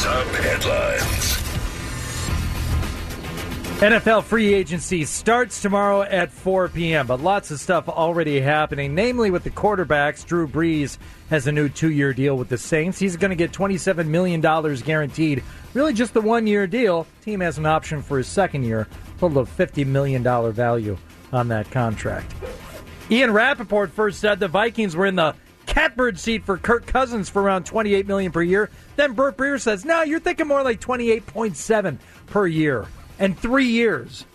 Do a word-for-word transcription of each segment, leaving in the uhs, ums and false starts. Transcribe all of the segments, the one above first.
Sports Hub headlines. N F L free agency starts tomorrow at four p.m., but lots of stuff already happening, namely with the quarterbacks. Drew Brees has a new two-year deal with the Saints. He's going to get twenty-seven million dollars guaranteed. Really just the one-year deal. Team has an option for his second year, total of fifty million dollars value on that contract. Ian Rappaport first said the Vikings were in the catbird seat for Kirk Cousins for around twenty-eight million dollars per year. Then Burt Breer says, no, you're thinking more like twenty-eight point seven per year. And three years.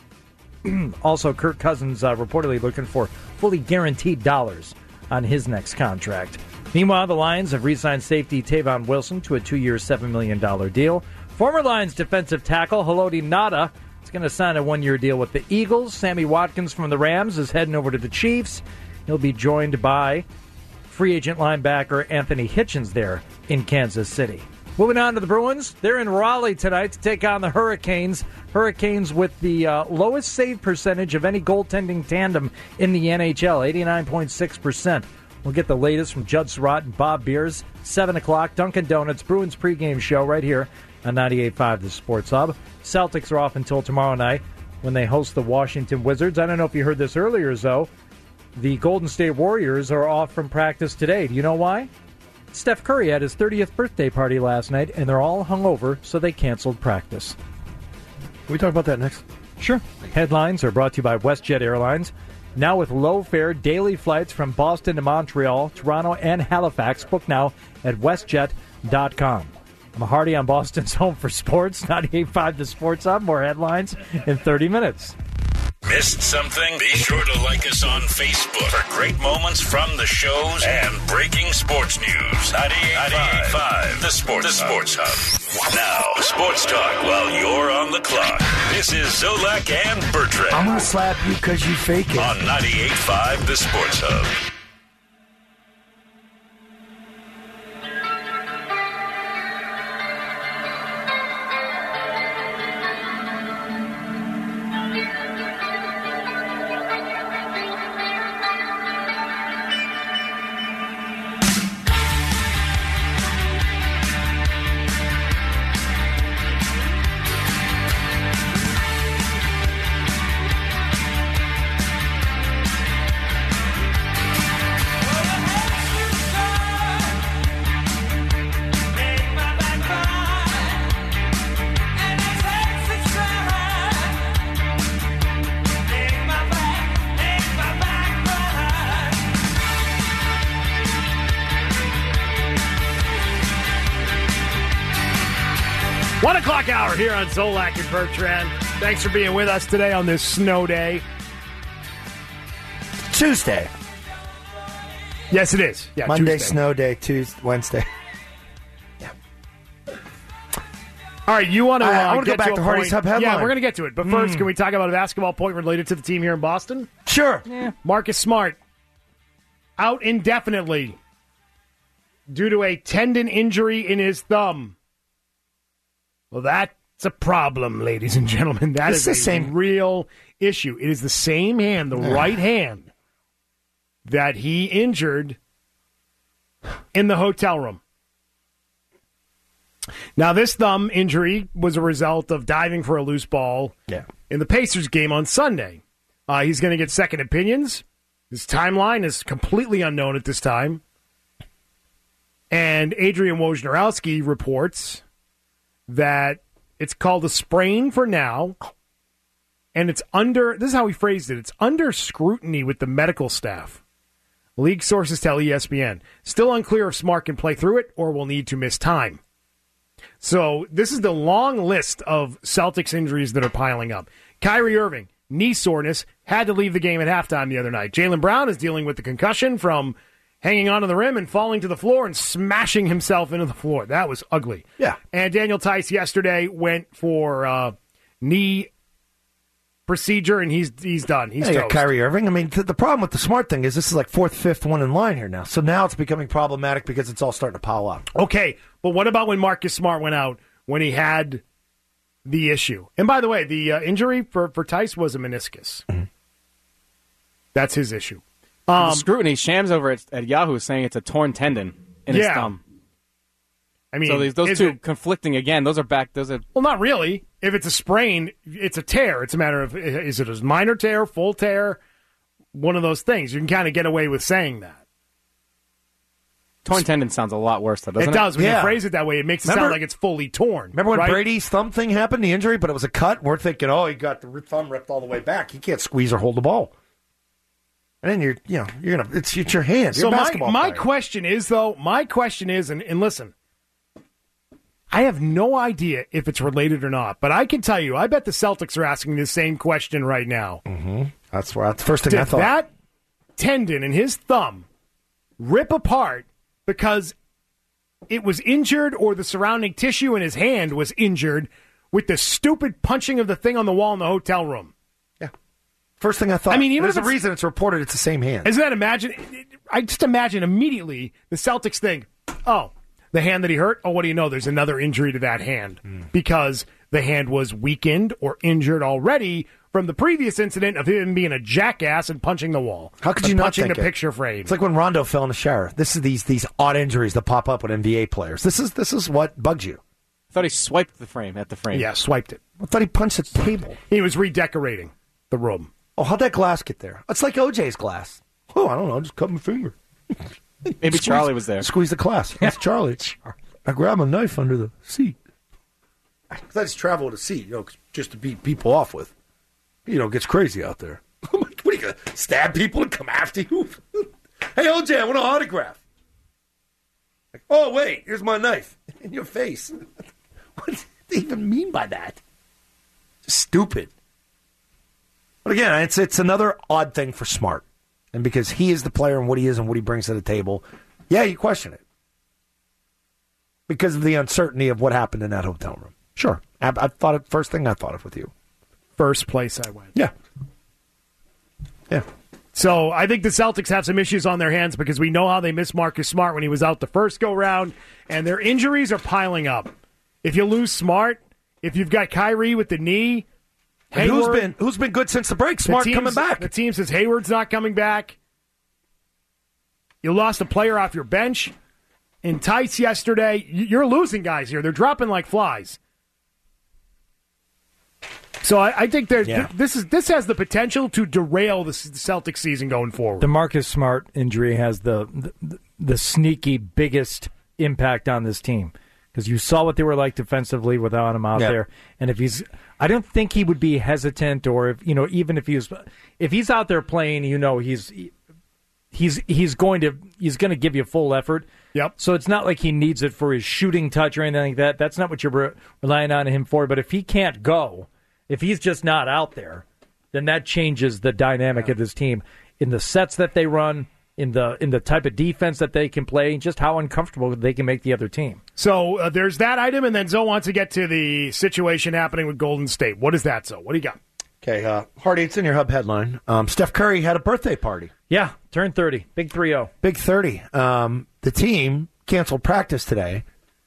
Also, Kirk Cousins uh, reportedly looking for fully guaranteed dollars on his next contract. Meanwhile, the Lions have re-signed safety Tavon Wilson to a two-year, seven million dollars deal. Former Lions defensive tackle Haloti Ngata is going to sign a one-year deal with the Eagles. Sammy Watkins from the Rams is heading over to the Chiefs. He'll be joined by free agent linebacker Anthony Hitchens there in Kansas City. Moving on to the Bruins, they're in Raleigh tonight to take on the Hurricanes. Hurricanes with the uh, lowest save percentage of any goaltending tandem in the N H L, eighty-nine point six percent. We'll get the latest from Judd Surratt and Bob Beers, seven o'clock, Dunkin' Donuts, Bruins pregame show right here on ninety-eight point five The Sports Hub. Celtics are off until tomorrow night when they host the Washington Wizards. I don't know if you heard this earlier, Zoe. The Golden State Warriors are off from practice today. Do you know why? Steph Curry had his thirtieth birthday party last night, and they're all hungover, so they canceled practice. Can we talk about that next? Sure. Headlines are brought to you by WestJet Airlines. Now with low-fare daily flights from Boston to Montreal, Toronto, and Halifax. Book now at westjet dot com. I'm Hardy on Boston's Home for Sports, ninety-eight point five The Sports Hub. More headlines in thirty minutes. Missed something? Be sure to like us on Facebook for great moments from the shows and breaking sports news. ninety-eight point five The Sports, the Sports Hub. Now, sports talk while you're on the clock. This is Zolak and Bertrand. I'm going to slap you because you fake it. On ninety-eight point five The Sports Hub. One o'clock hour here on Zolak and Bertrand. Thanks for being with us today on this snow day. Tuesday. Yes, it is. Yeah, Monday, Tuesday. snow day, Tuesday, Wednesday. Yeah. All right, you want to uh, I, I want to get go back to, to a Hardy's point. Hub headline. Yeah, we're going to get to it. But first, Mm. can we talk about a basketball point related to the team here in Boston? Sure. Yeah. Marcus Smart out indefinitely due to a tendon injury in his thumb. Well, that's a problem, ladies and gentlemen. That It's is the a same- real issue. It is the same hand, the right hand, that he injured in the hotel room. Now, this thumb injury was a result of diving for a loose ball Yeah. in the Pacers game on Sunday. Uh, he's going to get second opinions. His timeline is completely unknown at this time. And Adrian Wojnarowski reports that it's called a sprain for now, and it's under, this is how he phrased it, it's under scrutiny with the medical staff. League sources tell E S P N. Still unclear if Smart can play through it or will need to miss time. So this is the long list of Celtics injuries that are piling up. Kyrie Irving, knee soreness, had to leave the game at halftime the other night. Jaylen Brown is dealing with the concussion from hanging onto the rim and falling to the floor and smashing himself into the floor. That was ugly. Yeah. And Daniel Tice yesterday went for uh, knee procedure, and he's he's done. He's Yeah, you got toast. Kyrie Irving. I mean, th- the problem with the Smart thing is this is like fourth, fifth one in line here now. So now it's becoming problematic because it's all starting to pile up. Okay, but what about when Marcus Smart went out when he had the issue? And by the way, the uh, injury for, for Tice was a meniscus. Mm-hmm. That's his issue. The Um, scrutiny, Shams over at, at Yahoo is saying it's a torn tendon in Yeah. his thumb. I mean, so these, those is two it- conflicting again. Those are back. Those are well, not really. If it's a sprain, it's a tear. It's a matter of is it a minor tear, full tear, one of those things. You can kind of get away with saying that. torn tendon sounds a lot worse, though, doesn't It it? does. When Yeah. you phrase it that way, it makes it Remember- sound like it's fully torn. Remember when right? Brady's thumb thing happened, the injury, but it was a cut? We're thinking, oh, he got the thumb ripped all the way back. He can't squeeze or hold the ball. And then you're, you know, you're gonna. It's, it's your hands. You're So a my basketball my player. question is though, my question is, and, and listen, I have no idea if it's related or not, but I can tell you, I bet the Celtics are asking the same question right now. Mm-hmm. That's where that's the first thing I Did thought. that tendon in his thumb rip apart because it was injured, or the surrounding tissue in his hand was injured with the stupid punching of the thing on the wall in the hotel room? First thing I thought. I mean, even there's if a it's- reason it's reported it's the same hand. Isn't that imagine? I just imagine immediately the Celtics think, "Oh, the hand that he hurt. Oh, what do you know? There's another injury to that hand Mm. because the hand was weakened or injured already from the previous incident of him being a jackass and punching the wall. How could or you not punching think the it? picture frame? It's like when Rondo fell in the shower. This is these these odd injuries that pop up with N B A players. This is this is what bugs you. I thought he swiped the frame at the frame. Yeah, swiped it. I thought he punched the table. He was redecorating the room. Oh, how'd that glass get there? It's like O J's glass. Oh, I don't know. Just cut my finger. Maybe Charlie was there. Squeeze the glass. That's Charlie. I grabbed a knife under the seat. Because I just travel with a seat, you know, just to beat people off with. You know, it gets crazy out there. I'm like, what are you going to stab people and come after you? Hey, O J, I want an autograph. Like, oh, wait, here's my knife in your face. What do they even mean by that? Just stupid. But again, it's it's another odd thing for Smart. And because he is the player and what he is and what he brings to the table, yeah, you question it. Because of the uncertainty of what happened in that hotel room. Sure. I, I thought it, first thing I thought of with you. First place I went. Yeah. Yeah. So I think the Celtics have some issues on their hands because we know how they missed Marcus Smart when he was out the first go-round, and their injuries are piling up. If you lose Smart, if you've got Kyrie with the knee, And who's Hayward, been who's been good since the break? the Smart team's- coming back. The team says Hayward's not coming back. You lost a player off your bench. In Tice yesterday, you're losing guys here. They're dropping like flies. So I, I think there's Yeah. th- this is this has the potential to derail the Celtics season going forward. The Marcus Smart injury has the the, the sneaky biggest impact on this team because you saw what they were like defensively without him out Yeah. there. And if he's, I don't think he would be hesitant, or if you know, even if he was, if he's out there playing, you know, he's he's he's going to he's going to give you full effort. Yep. So it's not like he needs it for his shooting touch or anything like that. That's not what you're re- relying on him for. But if he can't go, if he's just not out there, then that changes the dynamic of this team in the sets that they run, in the in the type of defense that they can play, and just how uncomfortable they can make the other team. So uh, there's that item, and then Zoe wants to get to the situation happening with Golden State. What is that, Zoe? What do you got? Okay, uh, Hardy, it's in your hub headline. Um, Steph Curry had a birthday party. Yeah, turned thirty, big three oh. Big thirty. Um, the team canceled practice today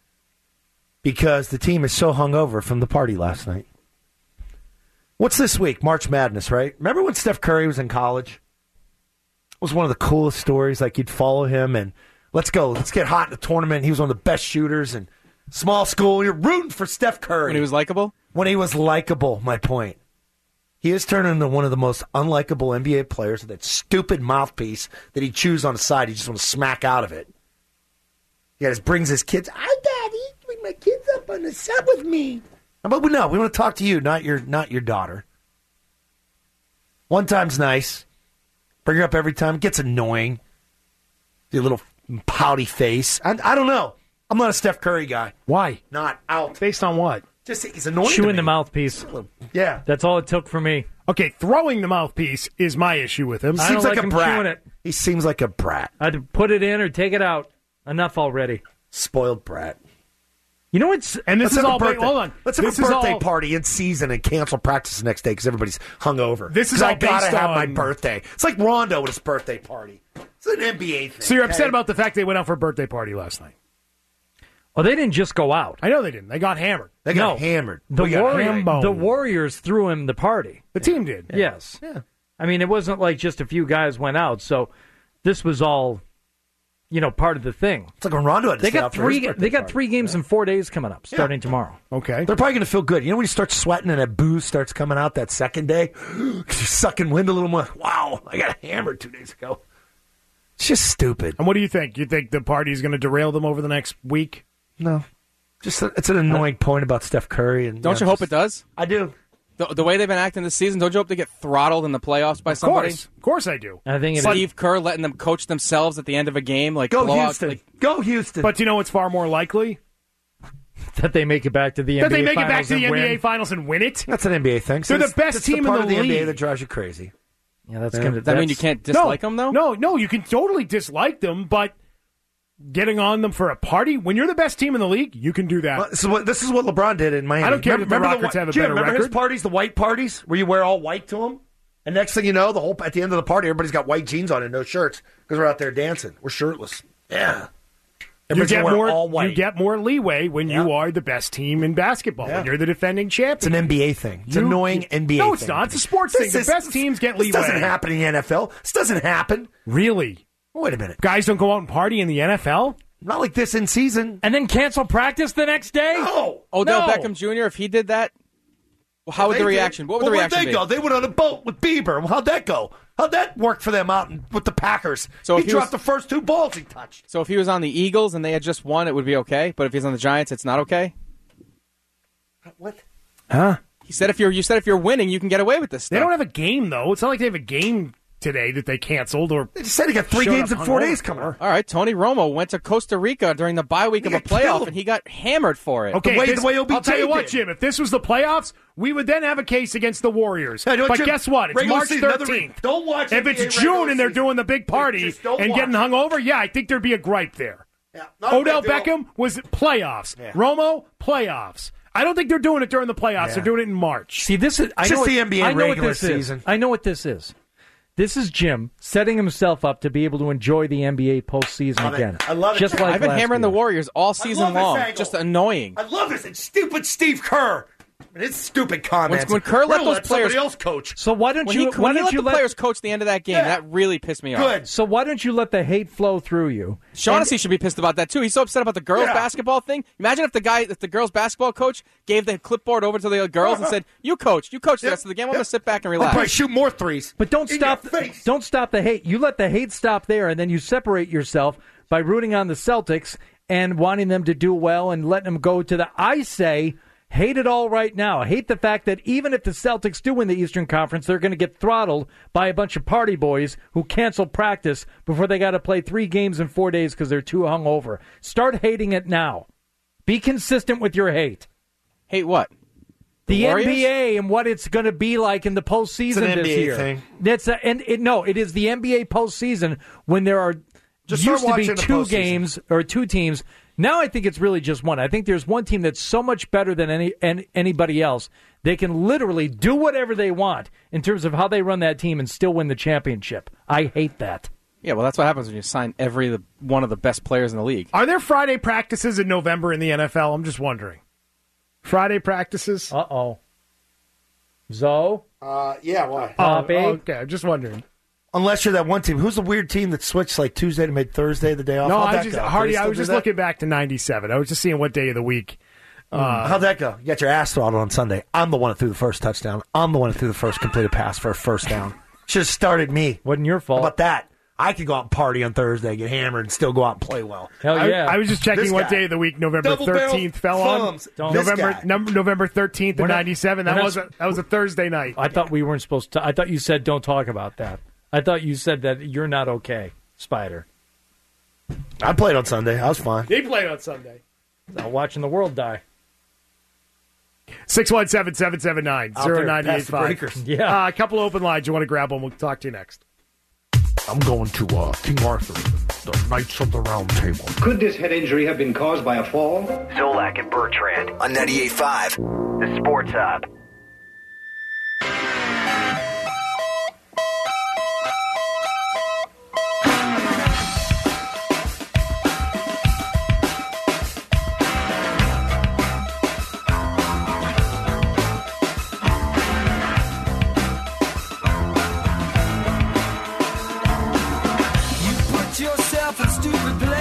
because the team is so hungover from the party last night. What's this week? March Madness, right? Remember when Steph Curry was in college? It was one of the coolest stories. Like, you'd follow him and let's go. Let's get hot in the tournament. He was one of the best shooters in small school. You're rooting for Steph Curry. When he was likable? When he was likable, my point. He has turned into one of the most unlikable N B A players with that stupid mouthpiece that he chews on the side. He just wants to smack out of it. He just brings his kids. Hi, Daddy. Bring my kids up on the set with me. But no, we want to talk to you, not your not your daughter. One time's nice. Bring her up every time. It gets annoying. Your little pouty face. I, I don't know. I'm not a Steph Curry guy. Why? Not out. Based on what? Just he's annoying. to Chewing me. the mouthpiece. Yeah. That's all it took for me. Okay, throwing the mouthpiece is my issue with him. I Seems don't like, like a him brat. chewing it. He seems like a brat. I'd put it in or take it out. Enough already. Spoiled brat. You know what's And this Let's is have all. a birthday. Hold on. Let's have this a is birthday all, party in season and cancel practice the next day because everybody's hungover. This is 'Cause all I gotta based have on- my birthday. It's like Rondo with his birthday party. It's an N B A thing. So you're upset okay? about the fact they went out for a birthday party last night? Oh, they didn't just go out. I know they didn't. They got hammered. They got No. hammered. The, We got Warrior, Hambone. the Warriors threw him the party. The team did. Yes. Yeah. I mean, it wasn't like just a few guys went out. So this was all, you know, part of the thing. It's like when Rondo had to They stay got out for his three. birthday They got party. three games in four days coming up, starting Yeah. tomorrow. Okay. They're probably going to feel good. You know when you start sweating and that booze starts coming out that second day? Because you're sucking wind a little more. Wow, I got hammered two days ago. It's just stupid. And what do you think? You think the party's going to derail them over the next week? No. Just a, It's an annoying point about Steph Curry. And Don't you know, hope just- it does? I do. The, the way they've been acting this season, don't you hope they get throttled in the playoffs by Of somebody? course. Of course I do. I think it Steve Kerr letting them coach themselves at the end of a game, like Go blowout, Houston. like, Go Houston. But you know what's far more likely? that they make it back to the That N B A they make it Finals back to the and N B A win. Finals and win it? That's an N B A thing. So They're the it's- best it's team in part the of the N B A league. that drives you crazy. Yeah, that's Yeah. gonna. Does that mean that's- you can't dislike no, them, though? No, no, you can totally dislike them, but getting on them for a party, when you're the best team in the league, you can do that. Well, this, is what, this is what LeBron did in Miami. I don't care remember, that the remember Rockets whi- have a Jim, better remember his record? parties, the white parties, where you wear all white to them? And next thing you know, the whole at the end of the party, everybody's got white jeans on and no shirts because we're out there dancing. We're shirtless. Yeah. you Everybody's get wearing more all white. you get more leeway when Yeah. you are the best team in basketball, Yeah. when you're the defending It's champion. an N B A thing. It's You- an annoying you- N B A thing. No, it's not. It's a sports This thing. is- The best teams get This leeway. doesn't happen in the N F L. This doesn't happen. Really? Wait a minute. Guys don't go out and party in the N F L? Not like this in season. and then cancel practice the next day. No. Odell No. Beckham Junior, if he did that, well, how would They the did. reaction? What would well, the where'd reaction they be? go? They went on a boat with Bieber. Well, how'd that go? How'd that work for them out in, with the Packers? So he if he dropped was- the first two balls he touched. So if he was on the Eagles and they had just won, it would be okay. But if he's on the Giants, it's not okay. What? Huh? He said if you're you said if you're winning, you can get away with this stuff. They don't have a game, though. It's not like they have a game today that they canceled or They just said he got three showed games up in four hungover days coming. for. All right, Tony Romo went to Costa Rica during the bye week He of a got killed. playoff, and he got hammered for it. Okay, The way- this- the way O B J I'll tell you what, did. Jim. If this was the playoffs, we would then have a case against the Warriors. Yeah, you know what, but Jim? guess what? It's Regular March season, another thirteenth. re- don't watch If N B A it's regular June and they're season. doing the big party Just don't and watch getting it. hung over, yeah, I think there'd be a gripe there. Yeah, not Odell a big deal. Beckham was playoffs. Yeah. Romo, playoffs. I don't think they're doing it during the playoffs. Yeah. They're doing it in March. See, this is I Just know the what, N B A I know what regular this season. Is. I know what this is. This is Jim setting himself up to be able to enjoy the N B A postseason Love it. again. I love it, Just Jim. like I've been last hammering year. the Warriors all I season love this long. angle. Just annoying. I love this. It's stupid Steve Kerr. And his stupid comments. when Kerr let We'll those let players- somebody else coach. So why don't When you? he, why when he don't let you the let? players coach the end of that game, Yeah. that really pissed me off. Good. So why don't you let the hate flow through you? Shaughnessy should be pissed about that too. He's so upset about the girls' Yeah. basketball thing. Imagine if the guy, if the girls' basketball coach gave the clipboard over to the girls and said, "You coach, you coach the Yep. rest of the game. I'm Yep. going to sit back and I'll probably relax." shoot more threes. But don't In stop. your face. Don't stop the hate. You let the hate stop there, and then you separate yourself by rooting on the Celtics and wanting them to do well and letting them go to the. I say. Hate it all right now. Hate the fact that even if the Celtics do win the Eastern Conference, they're going to get throttled by a bunch of party boys who cancel practice before they got to play three games in four days because they're too hungover. Start hating it now. Be consistent with your hate. Hate what? The, Warriors? N B A and what it's going to be like in the postseason It's an this N B A year. thing. That's a, and it, no, it is the N B A postseason when there are Just start used to be watching the two postseason. games or two teams. Now I think it's really just one. I think there's one team that's so much better than any, any anybody else. They can literally do whatever they want in terms of how they run that team and still win the championship. I hate that. Yeah, well, that's what happens when you sign every the, one of the best players in the league. Are there Friday practices in November in the N F L? I'm just wondering. Friday practices? Uh oh. Zoe? Uh, yeah, why? Poppy? Oh, okay, I'm just wondering. Unless you're that one team. Who's the weird team that switched like Tuesday to made Thursday the day off? No, How'd I that just go? Do Hardy. they I still was do just that? looking back to ninety-seven. I was just seeing what day of the week. Uh, How'd that go? You got your ass throttled on Sunday. I'm the one that threw the first touchdown. I'm the one that threw the first completed pass for a first down. Should have started me. Wasn't your How fault. about that? I could go out and party on Thursday, get hammered, and still go out and play well. Hell I, yeah. I was just checking This what guy. day of the week November Double barrel thirteenth fell on. thumbs. Don't- This November guy. num- November thirteenth We're of not- ninety-seven. we're That not- was a, that was a Thursday night. I thought we weren't supposed to. I thought you said don't talk about that. I thought you said that you're not okay, Spider. I played on Sunday. I was fine. He played on Sunday. Not watching the world die. six one seven, seven seven nine, Out zero there nine eight past the five. breakers. Yeah. Uh, a couple open lines. You want to grab them? We'll talk to you next. I'm going to uh, King Arthur, the Knights of the Round Table. Could this head injury have been caused by a fall? Zolak and Bertrand on ninety-eight point five, the Sports Hub. You put yourself in stupid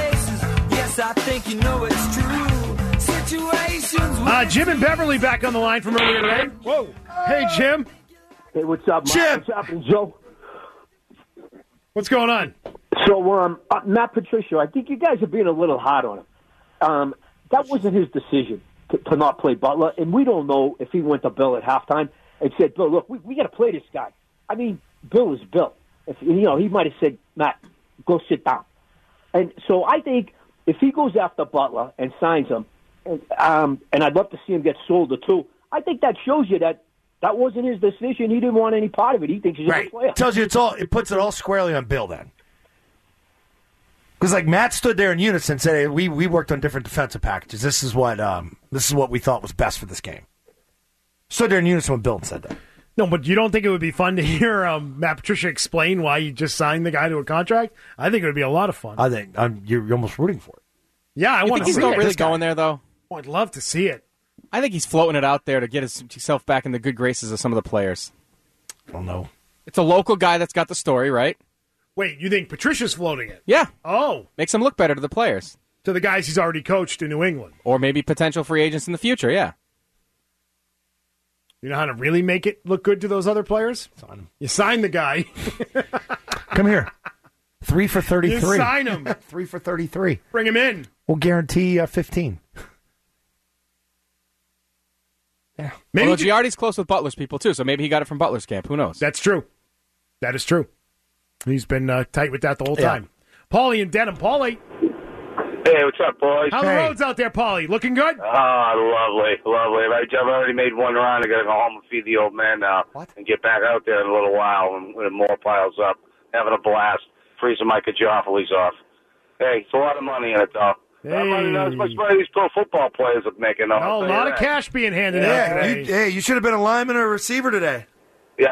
Uh, Jim and Beverly back on the line from earlier today. Whoa. Hey, Jim. Hey, what's up, Mike? Jim. What's happening, Joe? What's going on? So, um, uh, Matt Patricia, I think you guys are being a little hard on him. Um, that wasn't his decision to, to not play Butler, and we don't know if he went to Bill at halftime and said, Bill, look, we, we got to play this guy. I mean, Bill is Bill. If, you know, he might have said, Matt, go sit down. And so I think if he goes after Butler and signs him, and, um, and I'd love to see him get sold or two, I think that shows you that that wasn't his decision. He didn't want any part of it. He thinks he's Right. a player. Tells you it's all. It puts it all squarely on Bill then. Because like Matt stood there in unison and said, hey, "We we worked on different defensive packages. This is what um this is what we thought was best for this game." Stood there in unison when Bill said that. No, but you don't think it would be fun to hear um, Matt Patricia explain why you just signed the guy to a contract? I think it would be a lot of fun. I think I'm, you're, you're almost rooting for it. Yeah, I You want think to he's see not it. really This guy- going there, though? Oh, I'd love to see it. I think he's floating it out there to get his, himself back in the good graces of some of the players. I don't know. It's a local guy that's got the story, right? Wait, you think Patricia's floating it? Yeah. Oh, Makes him look better to the players. to the guys he's already coached in New England. Or maybe potential free agents in the future, yeah. You know how to really make it look good to those other players? You sign the guy. Come here. Three for You thirty-three. sign him. Three for thirty-three. Bring him in. We'll guarantee uh, fifteen. Yeah. Maybe Well, he- Giardi's close with Butler's people, too, so maybe he got it from Butler's camp. Who knows? That's true. That is true. He's been uh, tight with that the whole Yeah. time. Paulie and Denham. Paulie, Hey, what's up, boys? how the Hey. roads out there, Paulie? Looking good? Ah, lovely, lovely. I- I've already made one round. I got to go home and feed the old man now, What? and get back out there in a little while when, when more piles up. Having a blast, freezing my Kajophiles off. Hey, it's a lot of money in it, though. Not, money, not as much money these pro football players are making. Though, I'll Oh, a tell lot you of that. cash being handed out Yeah, today. you, hey, you should have been a lineman or a receiver today. Yeah,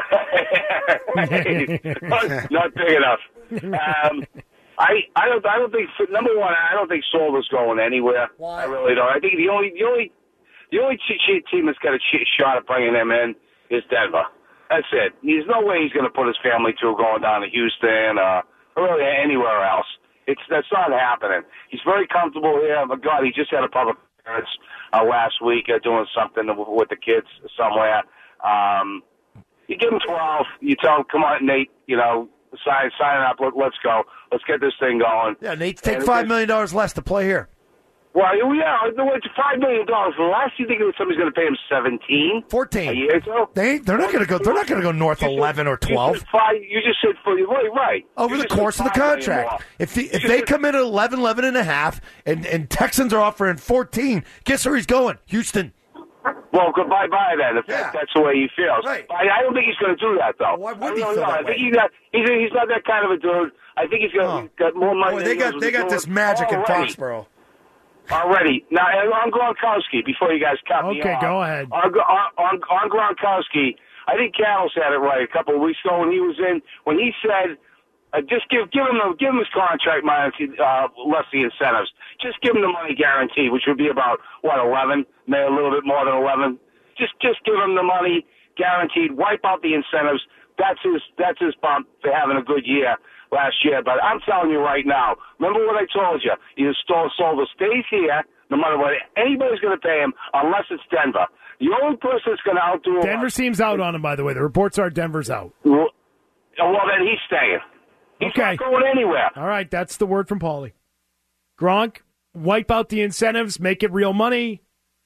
not, not big enough. Um, I I don't I don't think number one I don't think Solder's going anywhere. Why? I really don't. I think the only the only the only cheat sheet team that's got a ch- shot at bringing him in is Denver. That's it. There's no way he's going to put his family through going down to Houston uh, or really anywhere else. It's that's not happening. He's very comfortable here. But God, he just had a public appearance uh, last week uh, doing something with the kids somewhere. Um, you give him twelve. You tell him, come on, Nate. You know, sign sign up. Let, let's go. Let's get this thing going. Yeah, Nate, take And five it's- million dollars less to play here. Well, yeah, it's five million dollars less. You think somebody's going to pay him seventeen? Fourteen. A year ago? They ain't, they're not going to go. They're not going to go north You said- eleven or You twelve said five. You just said for right, right. over You the just said course of the five million contract. more. If the, You if just they said- come in at eleven, eleven and a half, and and Texans are offering fourteen, guess where he's going? Houston. Well, goodbye, bye then. If Yeah. that, that's the way he feels. Right. I, I don't think he's going to do that though. Why would I he don't feel know. that I think way? he's not. He's, he's not that kind of a dude. I think he's got, Oh. he's got more money. Boy, than they he got knows they what got he's this doing magic in already. Foxborough. Already. Now, on Gronkowski, before you guys cut me Okay, off. go ahead. On, on, on, on Gronkowski, I think Cattles had it right a couple of weeks ago when he was in, when he said, uh, just give give him the, give him his contract minus uh, less the incentives. Just give him the money guarantee, which would be about, what, eleven, maybe a little bit more than eleven. Just just give him the money guaranteed, wipe out the incentives. That's his that's his bump for having a good year last year. But I'm telling you right now, remember what I told you. Either Stole Solder stays here, no matter what anybody's going to pay him, unless it's Denver. The only person that's going to outdo him. Denver seems out on him, by the way. The reports are Denver's out. Well, well, then he's staying. He's Okay. not going anywhere. All right, that's the word from Paulie. Gronk, wipe out the incentives, make it real money,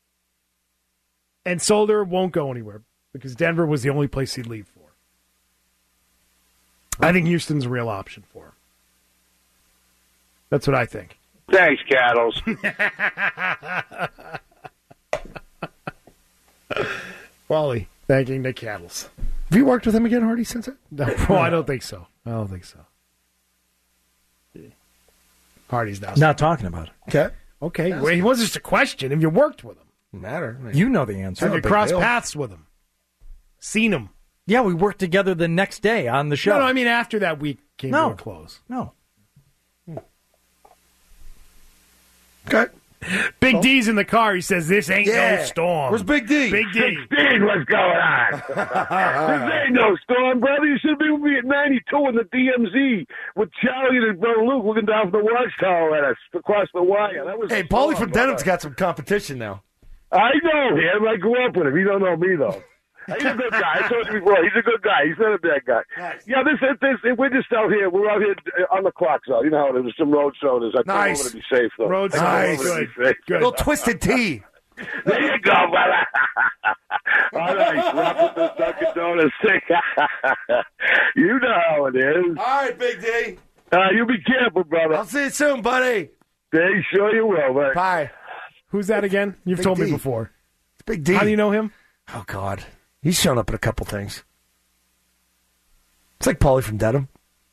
and Solder won't go anywhere because Denver was the only place he'd leave for. I think Houston's a real option for him. That's what I think. Thanks, Cattles. Paulie, thanking the Cattles. Have you worked with him again, Hardy, since it? No, oh, I don't think so. I don't think so. Hardy's now. Not talking about it. Okay. Okay, well, it wasn't just a question. Have you worked with him? Matter. You know the answer. Have you Big crossed deal. paths with him? Seen him? Yeah, we worked together the next day on the show. No, no, I mean after that week came No. to a close. No. Okay. Big D's in the car. He says, this ain't Yeah. no storm. Where's Big D? Big D. Steve, what's going on? This ain't no storm, brother. You should be with me at ninety-two in the D M Z with Charlie and his brother Luke looking down from the watchtower at us across the wire. That was Hey, a Paulie storm, from Denham's brother. got some competition now. I know him. I grew up with him. He don't know me, though. He's a good guy. I told you before. He's a good guy. He's not a bad guy. Nice. Yeah, this, this, we're just out here. We're out here on the clock, so you know how there's some road sodas. I nice. think I'm going to be safe, though. Road nice. Good. Safe. Good. Little twisted tea. There you go, brother. All right, wrap up the Dunkin' Donuts thing. You know how it is. All right, Big D. Uh, you be careful, brother. I'll see you soon, buddy. Hey, sure you will, man. Bye. Who's that again? You've Big told D. me before. It's Big D. How do you know him? Oh, God. He's shown up in a couple things. It's like Paulie from Dedham.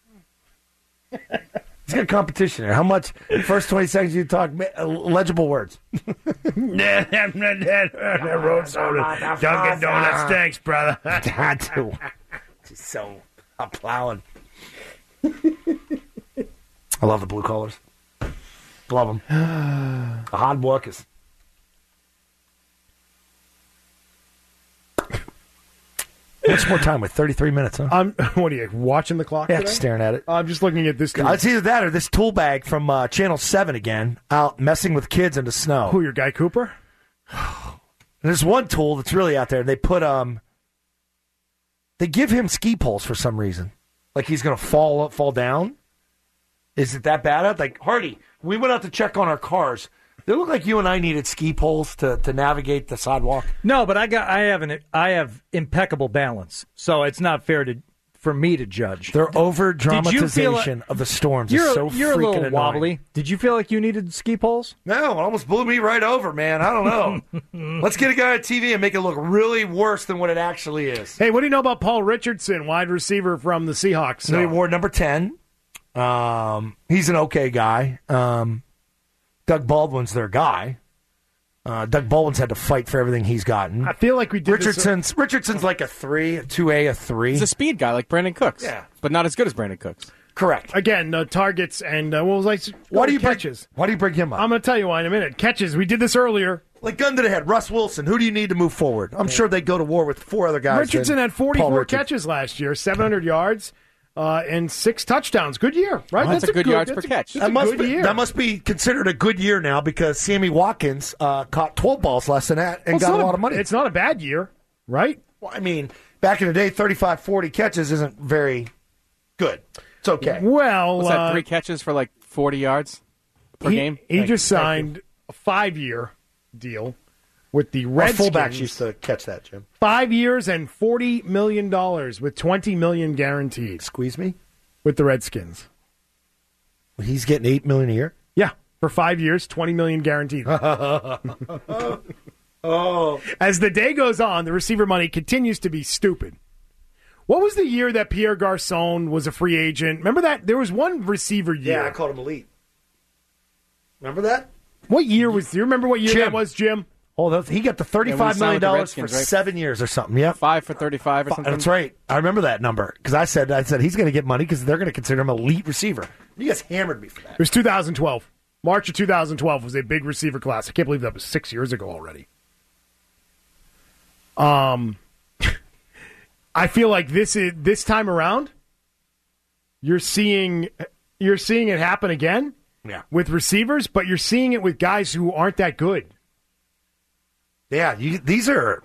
He's got competition there. How much? First twenty seconds you talk legible words. Road soda. Dunkin' Donuts. Thanks, brother. Had to. Just so I'm plowing. I love the blue collars. Love them. The hard workers. Much more time with thirty-three minutes, huh? I'm, what are you, watching the clock Yeah, today? just staring at it. I'm just looking at this dude. It's either that or this tool bag from uh, Channel seven again, out messing with kids in the snow. Who, your Guy Cooper? There's one tool that's really out there. They put, um, they give him ski poles for some reason. Like he's going to fall up, fall down. Is it that bad? Like, Hardy, we went out to check on our cars. They look like you and I needed ski poles to, to navigate the sidewalk. No, but I got I have an I have impeccable balance, so it's not fair to for me to judge. Their over dramatization like, of the storms you're, is so you're freaking a little annoying. wobbly. Did you feel like you needed ski poles? No, it almost blew me right over, man. I don't know. Let's get a guy on T V and make it look really worse than what it actually is. Hey, what do you know about Paul Richardson, wide receiver from the Seahawks? So he wore number ten. Um, he's an okay guy. Um, Doug Baldwin's their guy. Uh, Doug Baldwin's had to fight for everything he's gotten. I feel like we did Richardson's this... Richardson's like a three, a two A, a three. He's a speed guy like Brandon Cooks. Yeah. But not as good as Brandon Cooks. Correct. Again, uh, targets and uh, what was I? Why do you catches? Bring, why do you bring him up? I'm going to tell you why in a minute. Catches. We did this earlier. Like gun to the head. Russ Wilson. Who do you need to move forward? I'm sure they go to war with four other guys. Richardson had Paul forty-four Richards. catches last year, seven hundred yards. Uh, and six touchdowns. Good year, right? Oh, that's, that's a good, good yards per a, catch. That's that a must good be year. that must be considered a good year now because Sammy Watkins uh, caught twelve balls less than that and well, got a lot a, of money. It's not a bad year, right? Well, I mean, back in the day, thirty-five, forty catches isn't very good. It's okay. Well, What's that, uh, three catches for like forty yards per he, game? He Thank just you. signed a five-year deal with the Our Redskins. fullbacks used to catch that, Jim. Five years and forty million dollars with twenty million dollars guaranteed. Squeeze me? With the Redskins. He's getting eight million dollars a year? Yeah, for five years, twenty million dollars guaranteed. Oh. As the day goes on, the receiver money continues to be stupid. What was the year that Pierre Garçon was a free agent? Remember that? There was one receiver year. Yeah, I called him elite. Remember that? What year was? Do you remember what year Jim. that was, Jim? Oh, that, he got the thirty-five signed million with the dollars for Redskins, right? seven years or something. Yep. Five for thirty-five or something? That's right. I remember that number because I said I said he's going to get money because they're going to consider him an elite receiver. You guys hammered me for that. It was two thousand twelve. March of two thousand twelve was a big receiver class. I can't believe that was six years ago already. Um, I feel like this is this time around. You're seeing you're seeing it happen again. Yeah. With receivers, but you're seeing it with guys who aren't that good. Yeah, you, these are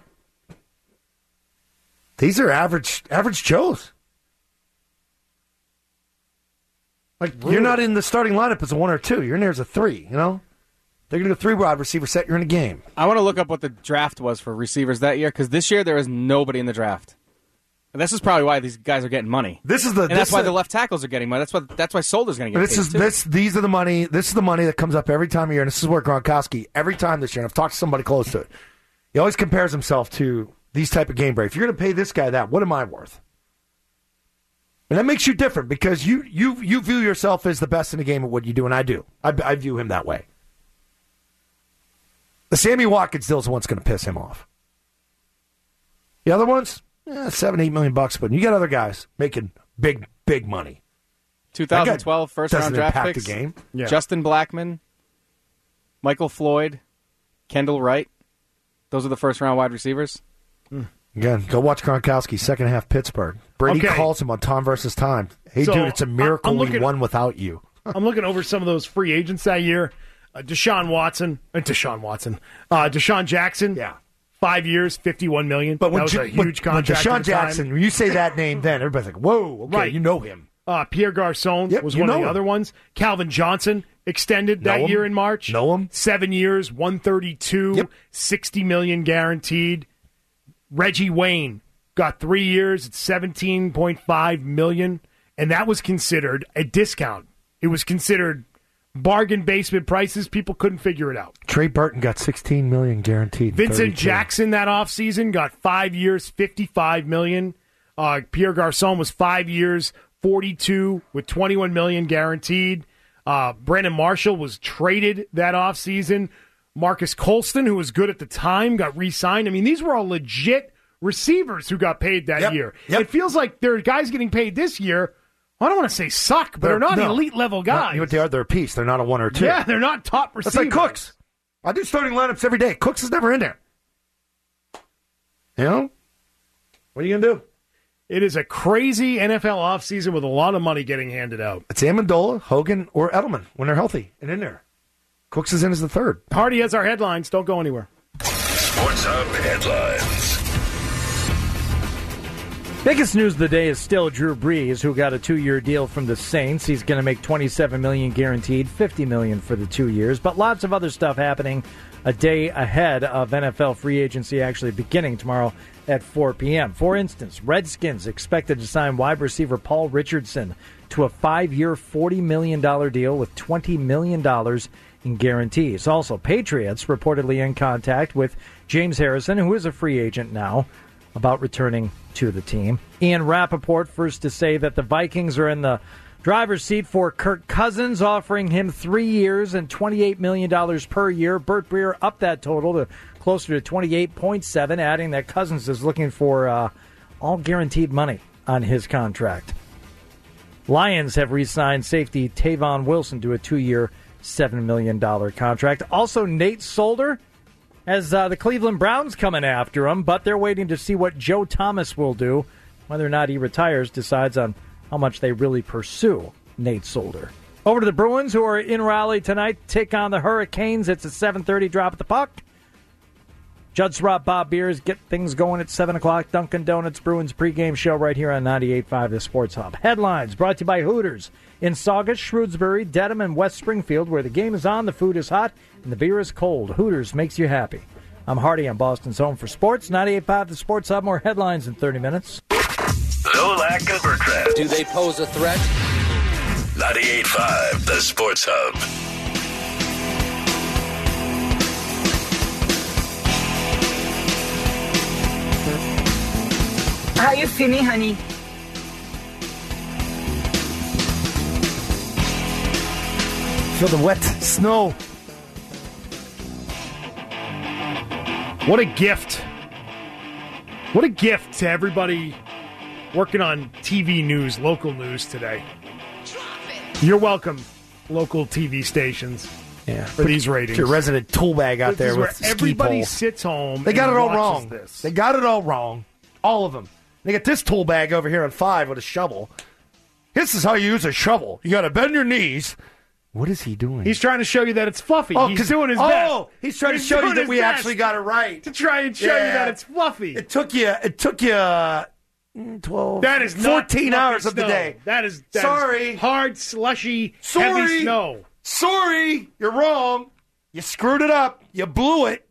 these are average average Joes. Like you're not in the starting lineup as a one or two. You're in there as a three. You know, they're going to go three wide receiver set. You're in a game. I want to look up what the draft was for receivers that year because this year there was nobody in the draft. And this is probably why these guys are getting money. This is the and this that's why is, the left tackles are getting money. That's why that's why Solder's going to get This paid is too. this. These are the money. This is the money that comes up every time of year. And this is where Gronkowski every time this year. And I've talked to somebody close to it. He always compares himself to these type of game break. If you're going to pay this guy that, what am I worth? And that makes you different because you you you view yourself as the best in the game at what you do, and I do. I, I view him that way. The Sammy Watkins deal is the one's going to piss him off. The other ones, eh, seven, eight million bucks, but you got other guys making big, big money. twenty twelve first round doesn't draft impact picks. the game. Yeah. Justin Blackman, Michael Floyd, Kendall Wright. Those are the first round wide receivers. Again, go watch Gronkowski, second half Pittsburgh. Brady Okay. calls him on Tom versus Time. Hey, So, dude, it's a miracle I'm we looking- won without you. I'm looking over some of those free agents that year. Uh, Deshaun Watson, uh, Deshaun Watson, uh, Deshaun Jackson. Yeah. Five years, fifty-one million But when, that was J- a huge when, when contract. Deshaun at the time. Jackson, when you say that name, then everybody's like, "Whoa, okay, Right. you know him." Uh, Pierre Garçon Yep, was you one of know the him. other ones. Calvin Johnson extended Know that him. year in March. Know him. Seven years, one thirty-two, Yep. sixty million guaranteed. Reggie Wayne got three years at seventeen point five million, and that was considered a discount. It was considered bargain basement prices. People couldn't figure it out. Trey Burton got sixteen million guaranteed. in Vincent thirty-two. Jackson that offseason got five years, fifty-five million. Uh, Pierre Garçon was five years, forty-two with twenty-one million guaranteed. Uh, Brandon Marshall was traded that offseason. Marcus Colston, who was good at the time, got re-signed. I mean, these were all legit receivers who got paid that Yep. year. Yep. It feels like there are guys getting paid this year. I don't want to say suck, but they're, not no. elite level No, guys. you know what they are? They're a piece. They're not a one or two. Yeah, they're not top That's receivers. like Cooks. I do starting lineups every day. Cooks is never in there. You know? What are you going to do? It is a crazy N F L offseason with a lot of money getting handed out. It's Amendola, Hogan, or Edelman when they're healthy and in there. Cooks is in as the third. Hardy has our headlines. Don't go anywhere. Sports Hub headlines. Biggest news of the day is still Drew Brees, who got a two-year deal from the Saints. He's going to make twenty-seven million dollars guaranteed, fifty million dollars for the two years. But lots of other stuff happening a day ahead of N F L free agency actually beginning tomorrow at four p.m. For instance, Redskins expected to sign wide receiver Paul Richardson to a five-year, forty million dollars deal with twenty million dollars in guarantees. Also, Patriots reportedly in contact with James Harrison, who is a free agent now, about returning to the team. Ian Rappaport first to say that the Vikings are in the driver's seat for Kirk Cousins, offering him three years and twenty-eight million dollars per year. Burt Breer upped that total to closer to twenty-eight point seven, adding that Cousins is looking for uh, all guaranteed money on his contract. Lions have re-signed safety Tavon Wilson to a two-year, seven million dollars contract. Also, Nate Solder has uh, the Cleveland Browns coming after him, but they're waiting to see what Joe Thomas will do. Whether or not he retires decides on how much they really pursue Nate Solder. Over to the Bruins, who are in Raleigh tonight, take on the Hurricanes. It's a seven thirty drop at the puck. Judd Surratt, Bob Beers get things going at seven o'clock. Dunkin' Donuts Bruins pregame show right here on ninety-eight point five The Sports Hub. Headlines brought to you by Hooters in Saugus, Shrewsbury, Dedham, and West Springfield, where the game is on, the food is hot, and the beer is cold. Hooters makes you happy. I'm Hardy on Boston's Home for Sports. ninety-eight point five The Sports Hub. More headlines in thirty minutes. Zolak and Bertrand. Do they pose a threat? ninety-eight point five The Sports Hub. How you feeling, honey? Feel the wet snow. What a gift. What a gift to everybody working on T V news, local news today. You're welcome, local T V stations, Yeah, for these ratings. Your resident tool bag out This there is with where a ski everybody pole. sits home. They got and it all watches wrong. This. They got it all wrong. All of them. They got this tool bag over here on five with a shovel. This is how you use a shovel. You got to bend your knees. What is he doing? He's trying to show you that it's fluffy. Oh, he's 'cause- doing his oh, best. he's trying to He's show you doing that his we best actually got it right. to try and show you Yeah. that it's fluffy. It took you. It took you. Uh, twelve. That is not fourteen fluffy hours of the snow. day. That is that sorry. is hard, slushy, Sorry. heavy snow. Sorry, you're wrong. You screwed it up. You blew it.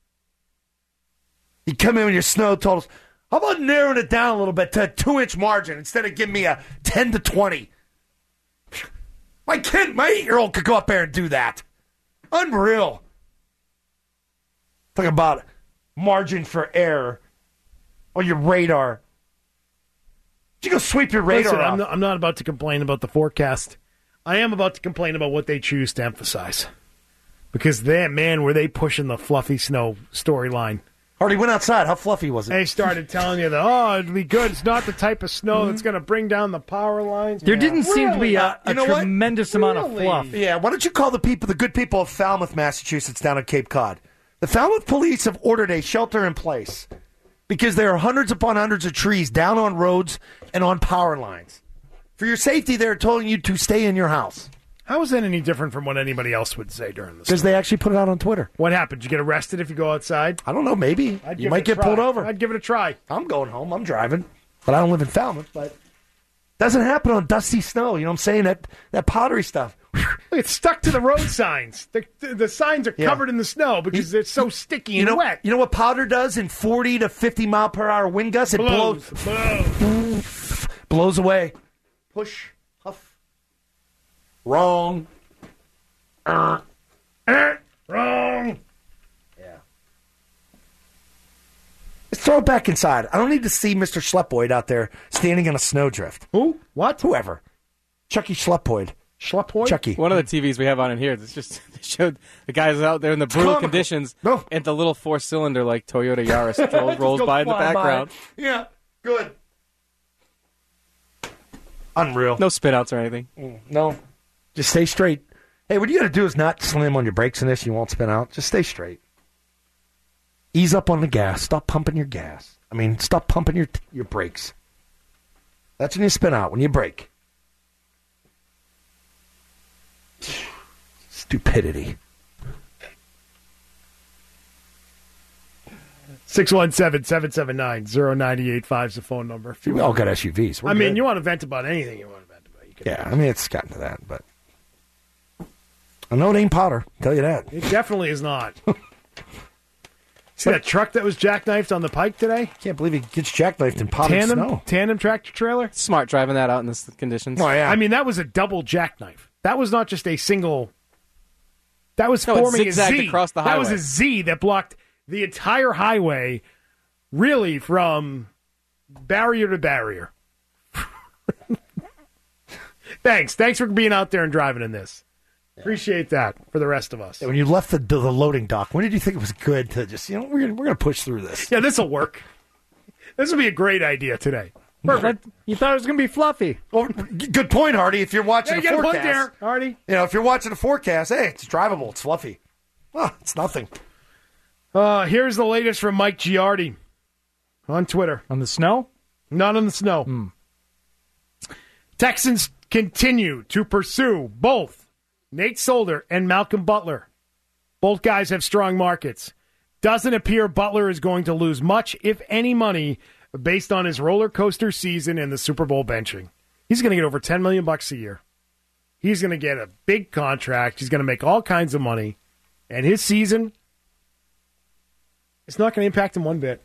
You come in with your snow totals. How about narrowing it down a little bit to a two-inch margin instead of giving me a ten to twenty? My kid, my eight-year-old could go up there and do that. Unreal. Talk about margin for error on your radar. Did you go sweep your radar Listen, off? I'm not, I'm not about to complain about the forecast. I am about to complain about what they choose to emphasize. Because, they, man, were they pushing the fluffy snow storyline. Already went outside. How fluffy was it? They started telling you that, oh, it'll be good. It's not the type of snow that's going to bring down the power lines. There Yeah. didn't seem to be Really? a, a You know what? tremendous amount of Really? fluff. Yeah, why don't you call the people, the good people of Falmouth, Massachusetts, down at Cape Cod? The Falmouth police have ordered a shelter in place because there are hundreds upon hundreds of trees down on roads and on power lines. For your safety, they're telling you to stay in your house. How is that any different from what anybody else would say during the Because they actually put it out on Twitter. What happened? Did you get arrested if you go outside? I don't know. Maybe. I'd You give might it a get try. pulled over. I'd give it a try. I'm going home. I'm driving. But I don't live in Falmouth. But doesn't happen on dusty snow. You know what I'm saying? That, that powdery stuff. Look, it's stuck to the road signs. The, the, the signs are Yeah. covered in the snow because it's so sticky You and know, wet. you know what powder does in forty to fifty mile per hour wind gusts? It blows. Blows. Blows, blows away. Push. Huff. Wrong. Uh, Eh, wrong. yeah. Let's throw it back inside. I don't need to see Mister Schleppoid out there standing in a snowdrift. Who? What? Whoever. Chucky Schleppoid. Schleppoid? Chucky. One of the T Vs we have on in here, it's just they showed the guys out there in the brutal comical. conditions, No. and the little four-cylinder like Toyota Yaris rolls, rolls Go by in the flying by. background. Yeah, good. Unreal. No spin-outs or anything. No. Just stay straight. Hey, what you got to do is not slam on your brakes in this. You won't spin out. Just stay straight. Ease up on the gas. Stop pumping your gas. I mean, stop pumping your your brakes. That's when you spin out, when you brake. Stupidity. six one seven, seven seven nine, zero nine eight five is the phone number. If you We all want. got S U Vs. We're I mean, good. you want to vent about anything you want to vent about. You can Yeah, I mean, it's gotten to that, but I know it ain't powder. I'll tell you that. It definitely is not. See that truck that was jackknifed on the pike today? Can't believe he gets jackknifed in powdered Tandem, snow. tandem tractor trailer? Smart driving that out in this conditions. Oh, yeah. I mean, that was a double jackknife. That was not just a single. That was No, it forming a zigzagged Z. across the That was highway. a Z that blocked the entire highway, really from barrier to barrier. Thanks. Thanks for being out there and driving in this. Appreciate that for the rest of us. Yeah, when you left the, the loading dock, when did you think it was good to just, you know, we're gonna, we're going to push through this? Yeah, this will work. This will be a great idea today. Perfect. You thought it was going to be fluffy. Well, g- good point, Hardy. If you're watching Yeah, the you got a forecast, point there, Artie. you know, if you're watching the forecast, hey, it's drivable, it's fluffy. Oh, it's nothing. Uh, here's the latest from Mike Giardi on Twitter. On the snow? Not on the snow. Hmm. Texans continue to pursue both Nate Solder and Malcolm Butler. Both guys have strong markets. Doesn't appear Butler is going to lose much, if any, money based on his roller coaster season and the Super Bowl benching. He's going to get over ten million bucks a year. He's going to get a big contract. He's going to make all kinds of money. And his season, it's not going to impact him one bit.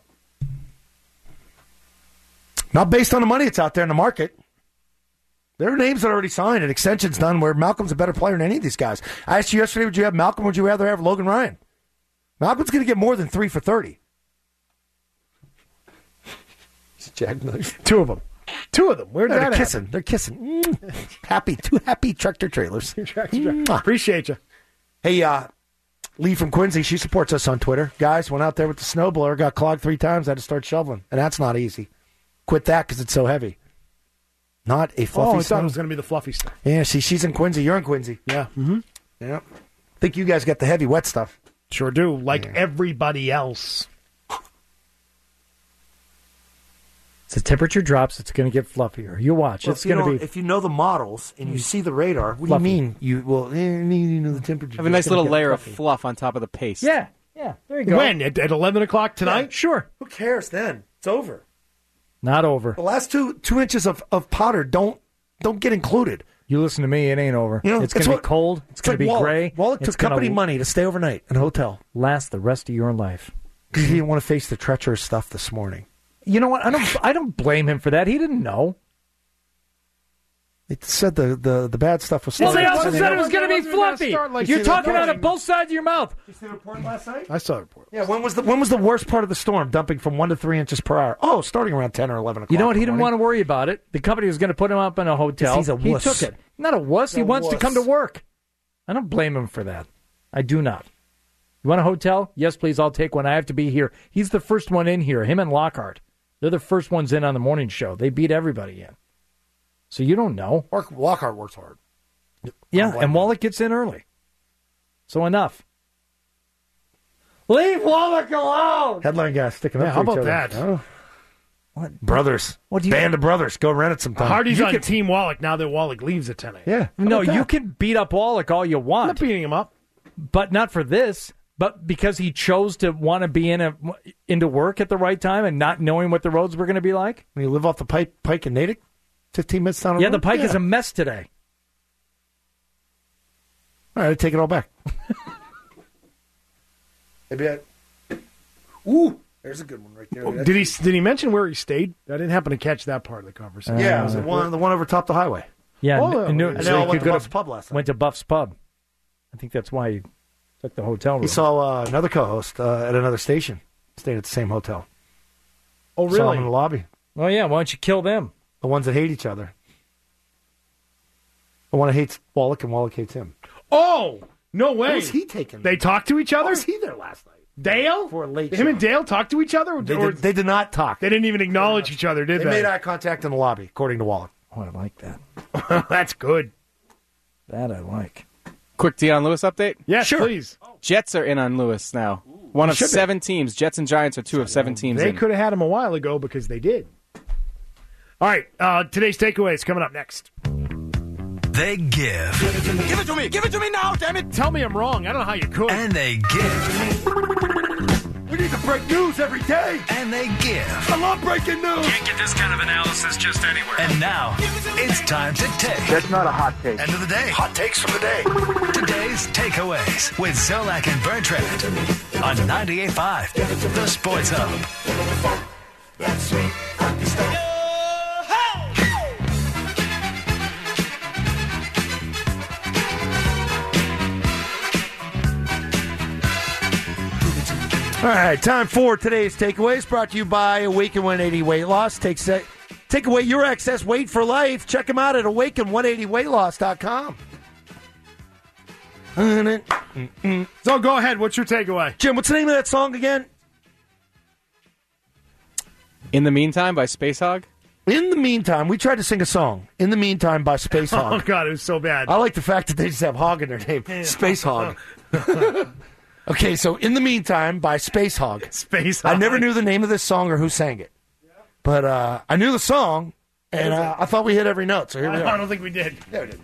Not based on the money that's out there in the market. There are names that are already signed and extensions done where Malcolm's a better player than any of these guys. I asked you yesterday, would you have Malcolm or would you rather have Logan Ryan? Malcolm's going to get more than three for thirty. Jackknife. Two of them. Two of them. Where'd Yeah, that they're happen? kissing. They're kissing. Mm. Happy. Two happy tractor trailers. Mwah. Appreciate you. Hey, uh, Lee from Quincy, she supports us on Twitter. Guys, went out there with the snowblower, got clogged three times, had to start shoveling. And that's not easy. Quit that because it's so heavy. Not a fluffy Oh, I snow. thought it was going to be the fluffy stuff. Yeah, see, she's in Quincy. You're in Quincy. Yeah. Mm-hmm. Yeah. Think you guys got the heavy wet stuff. Sure do, like everybody else. As the temperature drops, it's going to get fluffier. You watch. Well, it's if you going to know- be. If you know the models and you see the radar, what Fluffy. do you mean? You well, eh, you know the temperature. Have a nice It's gonna little get layer fluffy. of fluff on top of the paste. Yeah, yeah. There you go. When? At, at eleven o'clock tonight? Sure. Who cares then? It's over. Not over. The last two two inches of, of powder don't don't get included. You listen to me, it ain't over. You know, it's going to what- be cold. It's, going like to be Wallach. gray. Wallach It's took company gonna money to stay overnight in a hotel last the rest of your life. because he didn't want to face the treacherous stuff this morning. You know what? I don't. I don't blame him for that. He didn't know. They said the, the, the bad stuff was. Well, they starting. also wasn't- said it it was going to be wasn't gonna fluffy. start like You're you talking were out of going. both sides of your mouth. You see the report last night? I saw the report. Yeah. When was the when was the worst part of the storm? Dumping from one to three inches per hour. Oh, starting around ten or eleven o'clock. You know what? in He the didn't want morning. to worry about it. The company was going to put him up in a hotel. He's a he wuss. took it. Not a wuss. He's he a wants to wuss. come to work. I don't blame him for that. I do not. You want a hotel? Yes, please. I'll take one. I have to be here. He's the first one in here. Him and Lockhart. They're the first ones in on the morning show. They beat everybody in. So you don't know. Mark Lockhart works hard. Yeah, blame and him. Wallach gets in early. So enough. Leave Wallach alone. Headline guy sticking Yeah, up how for each about other. that? Oh. What? Brothers. What do you Band of brothers. Go rent it sometime. Hardy's You on can- Team Wallach now that Wallach leaves at ten a.m. Yeah. How No, about you that? can beat up Wallach all you I'm want, not beating him up. but not for this. But because he chose to want to be in a, into work at the right time and not knowing what the roads were going to be like. When you live off the pike, pike in Natick, fifteen minutes down the Yeah, road. the Pike yeah. is a mess today. All right, I take it all back. Maybe I... Ooh, there's a good one right there. Did he Did he mention where he stayed? I didn't happen to catch that part of the conversation. Yeah, it was the one, the one over top the highway. Yeah, Oh, and, yeah. and, And so then I he went could to go Buff's to, Pub last night. went to Buff's Pub. I think that's why he took the hotel room. He saw uh, another co-host uh, at another station, staying at the same hotel. Oh, Saw him really? in the lobby. Oh, yeah, why don't you kill them? The ones that hate each other. The one that hates Wallach and Wallach hates him. Oh, no way. What was he taking? They talked to each other? How was he there last night? Dale? For a late Him show. and Dale talked to each other? Or, They or did, they did not talk. they didn't even acknowledge each other, did They they? made eye contact in the lobby, according to Wallach. Oh, I like that. That's good. That I like. Quick Deion Lewis update. Yes, Sure. please. Jets are in on Lewis now. One of should be. seven teams. Jets and Giants are two of seven teams They in. could have had him a while ago because they did. All right, uh, today's takeaways coming up next. They give. Give it to me. Give it to me now, damn it. Tell me I'm wrong. I don't know how you could. And they give. We need to break news every day. And they give. I love breaking news. Can't get this kind of analysis just anywhere. And now, it's time to take. That's not a hot take. End of the day. Hot takes from the day. Today's takeaways with Zolak and Bertrand on ninety-eight point five, The Sports Hub. All right, time for today's takeaways. Brought to you by Awaken one eighty Weight Loss. Take se- take away your excess weight for life. Check them out at awaken one eighty weight loss dot com. So go ahead. What's your takeaway? Jim, what's the name of that song again? In the Meantime by Space Hog. In the Meantime, we tried to sing a song. In the Meantime by Space Oh, Hog. God, it was so bad. I like the fact that they just have Hog in their name. Space Hog. Okay, so In the Meantime by Space Hog. Space Hog. I never knew the name of this song or who sang it. But uh, I knew the song, and uh, I thought we hit every note, so here we I are. don't think we did. Yeah, we did.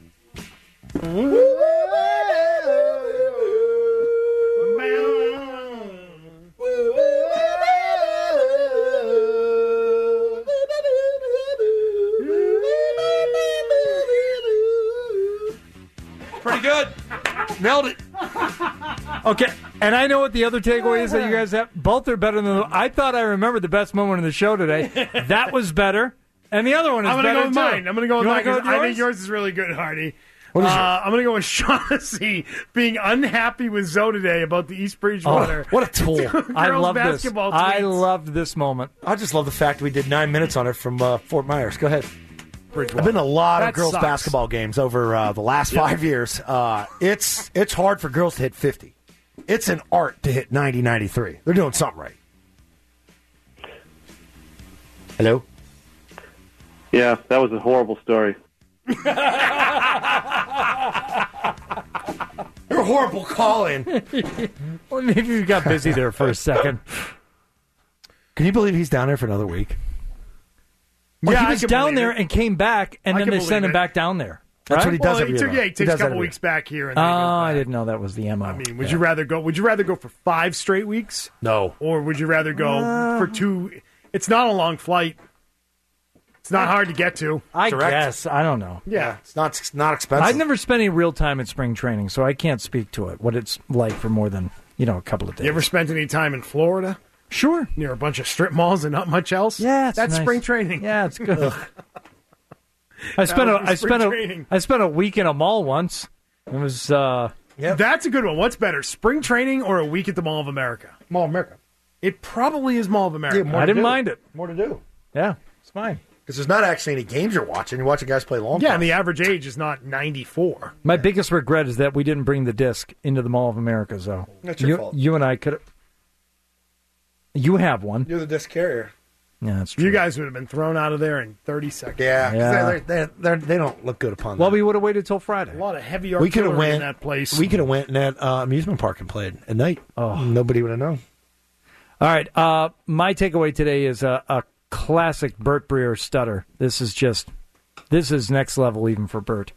Pretty good. Nailed it. Okay, and I know what the other takeaway is that you guys have. Both are better than the. I thought I remembered the best moment of the show today. That was better, and the other one is I'm going to better go with too. mine. I'm going to go with You mine. wanna 'cause go with I think yours? yours is really good, Hardy. What is uh, I'm going to go with Shaughnessy being unhappy with Zoe today about the East Bridgewater. Oh, what a tool. I girls love this. basketball I tweets. loved this moment. I just love the fact we did nine minutes on it from uh, Fort Myers. Go ahead. I've been to a lot That of girls' sucks. basketball games over uh, the last five years. Uh, it's it's hard for girls to hit fifty. It's an art to hit ninety, ninety-three. They're doing something right. Hello? Yeah, that was a horrible story. You're a horrible call-in. Well, maybe you got busy there for a second. Can you believe he's down there for another week? Well, Yeah, he I was can down believe there it. and came back, and I then can they believe sent him it. back down there. That's right? what he does Well, every he, year. took, yeah, he though. takes does a couple every weeks back here. And Oh, then he goes I back. didn't know that was the M O. I mean, would you rather go? Would you rather go for five straight weeks, No. or would you rather go Uh, for two? It's not a long flight. It's not hard to get to. I Direct. guess. I don't know. Yeah, It's not, it's not expensive. I've never spent any real time at spring training, so I can't speak to it, what it's like for more than, you know, a couple of days. you ever spent any time in Florida Sure. near a bunch of strip malls and not much else? Yeah, it's that's nice. spring training. Yeah, it's good. I spent a was I spring spent a training. I spent a week in a mall once. It was uh That's a good one. What's better, spring training or a week at the Mall of America? Mall of America. It probably is Mall of America. Yeah, more I to didn't do. mind it. More to do. Yeah, it's fine. Because there's not actually any games you're watching. You're watching guys play long Yeah, ball. and the average age is not ninety-four. My biggest regret is that we didn't bring the disc into the Mall of America, though. That's your you, fault. You and I could. You have one. You're the disc carrier. Yeah, that's true. You guys would have been thrown out of there in thirty seconds. Yeah, 'cause Yeah. They're, they're, they're, they don't look good upon Well, that. we would have waited till Friday. A lot of heavy We could have artillery in went that place. We could have went in that uh, amusement park and played at night. Oh. Nobody would have known. All right. Uh, my takeaway today is a, a classic Bert Breer stutter. This is just, this is next level even for Bert.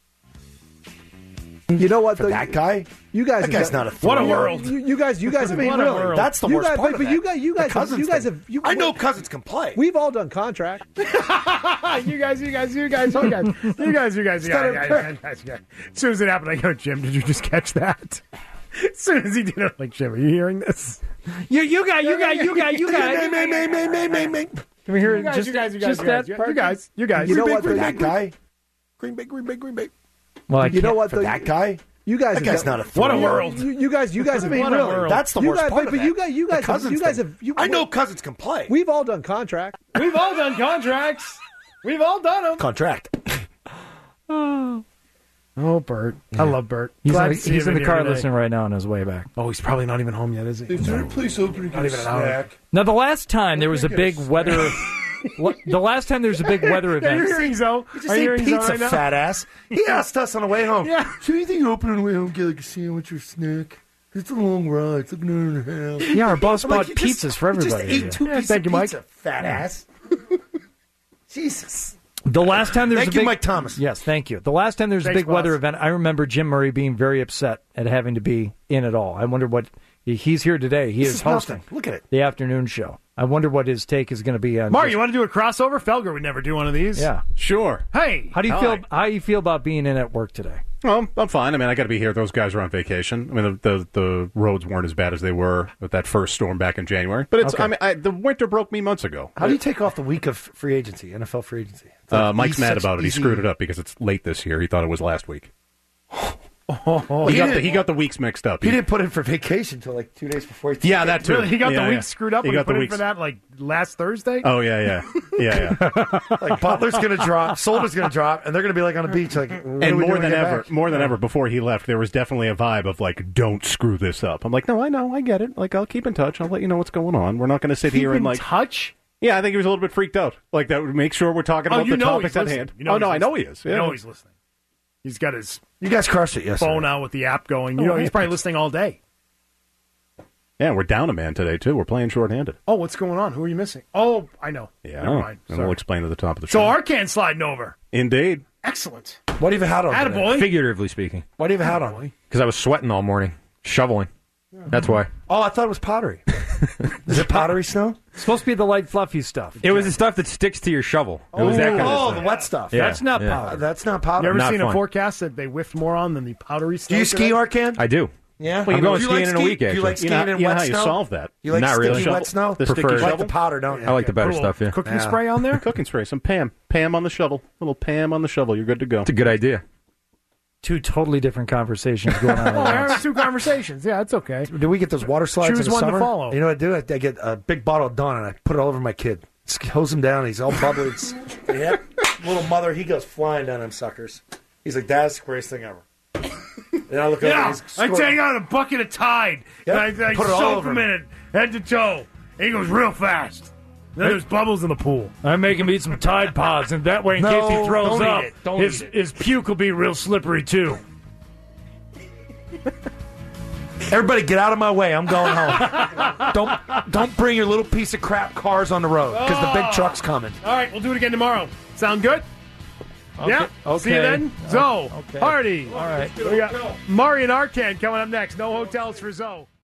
You know what? For though, that guy? You guys, That guy's not a What a thrill. world. You, you guys, you guys have I mean, what really, a world. that's the you worst guys, part but, of but you that. guys, you The guys, have, Cousins you guys thing. have. You, I know Cousins can play. We've all done contract. you guys, you guys, you guys, you guys, you guys, you guys, you guys, you guys, you guys, you guys. As soon as it happened, I go, Jim, did you just catch that? As soon as he did it, I'm like, Jim, are you hearing this? You, you got, you got, you got, you got. Me, me, me, me, me, me. Can we hear You guys, just, you guys, you guys, just you guys, that you part? guys, you guys. You know what? For though, that guy? Green Bay, Green Bay, Green Bay. Well, I You know can't- what? For though, that guy? You guys, That have guy's done- not a thrill. What a world. You, you guys, you guys I have. mean, What a really, world. that's the you worst guys, part but, of but that. you guys, you The guys, have, Cousins you guys thing. have. You, I know Cousins can play. We've all done contract. We've all done contracts. We've all done them. Contract. Oh, Bert. I love Bert. He's, Glad in, to see he's him in the here car today. listening right now on his way back. Oh, he's probably not even home yet, is he? Is there a place open to get Not a even an hour. snack? Now, the last time there was a Get big snack. weather, what, the last time there was a big weather Yeah, you're event. hearing Zoe. Just Are you ate hearing Zoe pizza, right now? fat ass. He asked us on the way home. Yeah. Is there anything open on the way home? Get like a sandwich or snack? It's a long ride. It's like an hour and a half. Yeah, our boss I'm like, bought you pizzas just, for you everybody. Just ate two Yeah, pieces thank of you, Mike. pizza, fat ass. Jesus. The last time there was Thank a you, big, Mike Thomas. Yes, thank you. The last time there was a Thanks, big weather boss. event, I remember Jim Murray being very upset at having to be in it all. I wonder what he, he's here today. He This is is hosting nothing. Look at it. the afternoon show. I wonder what his take is going to be on. Mark, just- you want to do a crossover? Felger would never do one of these. yeah. Sure. Hey. How do you Hi. feel? How do you feel about being in at work today? Well, I'm fine. I mean, I got to be here. Those guys are on vacation. I mean, the, the the roads weren't as bad as they were with that first storm back in January. But it's. Okay. I mean, I, the winter broke me months ago. How do you take off the week of free agency, N F L free agency? It's Uh, like Mike's easy- mad such about it. He easy- screwed it up because it's late this year. He thought it was last week. Oh, he, he got the, didn't- he got the weeks mixed up. He didn't put in for vacation until like two days before. He Yeah, that too. Really, he got Yeah, the week yeah. screwed up He when he got put the in weeks- for that like last Thursday. Oh yeah, yeah, yeah, yeah. Like Butler's going to drop, Solder's going to drop, and they're going to be like on the beach, like. what are And we more doing than to get ever, back? more than ever, before he left, there was definitely a vibe of like, "Don't screw this up." I'm like, "No, I know, I get it. Like, I'll keep in touch. I'll let you know what's going on. We're not going to sit Keep here in and like." touch. Yeah, I think he was a little bit freaked out. Like that would make sure we're talking Oh, about you the know topics he's at listening. hand. You know oh no, he's I know listening. he is. You Yeah. know he's listening. He's got his You guys crushed it yesterday. phone out with the app going. You Oh, know, he's yeah. probably listening all day. Yeah, we're down a man today too. We're playing shorthanded. Oh, what's going on? Who are you missing? Oh, I know. Yeah, Never mind. and Sorry. we'll explain at the top of the So show. Arcan sliding over. Indeed. Excellent. What do you have a hat on? today? Attaboy. Figuratively speaking. Why do you have a hat on? Because I was sweating all morning, shoveling. That's why. Oh, I thought it was pottery. Is it pottery snow? It's supposed to be the light, fluffy stuff. It was the stuff that sticks to your shovel. It was that kind Oh, of the stuff. wet stuff. Yeah, That's not yeah. powder. Uh, that's not You powder. ever Not seen a fun. forecast that they whiffed more on than the powdery snow? Do you today? ski, Arcan? I do. Yeah. I'm going Do you skiing like in a ski- week, Do you like actually. skiing You know, in you know wet how you snow? solve that? You like Not sticky really. wet snow? The Prefer- sticky You like shovel? the powder, don't you? I like the better Put a little stuff, yeah. Cooking Yeah. spray on there. Cooking spray, some Pam, Pam on the shovel, little Pam on the shovel. You're good to go. It's a good idea. Two totally different conversations going on. Oh, at there once. are two conversations. Yeah, it's okay. Do we get those water slides Choose in the one to summer? follow. You know what I do? I, I get a big bottle of Dawn and I put it all over my kid. Just hose him down. He's all bubbly. It's- yep. Little mother, he goes flying down them suckers. He's like, that's the greatest thing ever. And I look over. Yeah, he's I squirting. take out a bucket of Tide. Yep. And I, I Put it all soak over him in him. it, head to toe. And he goes real fast. Then there's bubbles in the pool. I make him eat some Tide Pods, and that way, in No, case he throws don't eat up, it. Don't his eat it. his puke will be real slippery too. Everybody, get out of my way. I'm going home. don't don't bring your little piece of crap cars on the road because the big truck's coming. All right, we'll do it again tomorrow. Sound good? Okay. Yeah. Okay. See you then. Zoe. Okay. Hardy. All right. We got Murray and Arcan coming up next. No hotels for Zoe.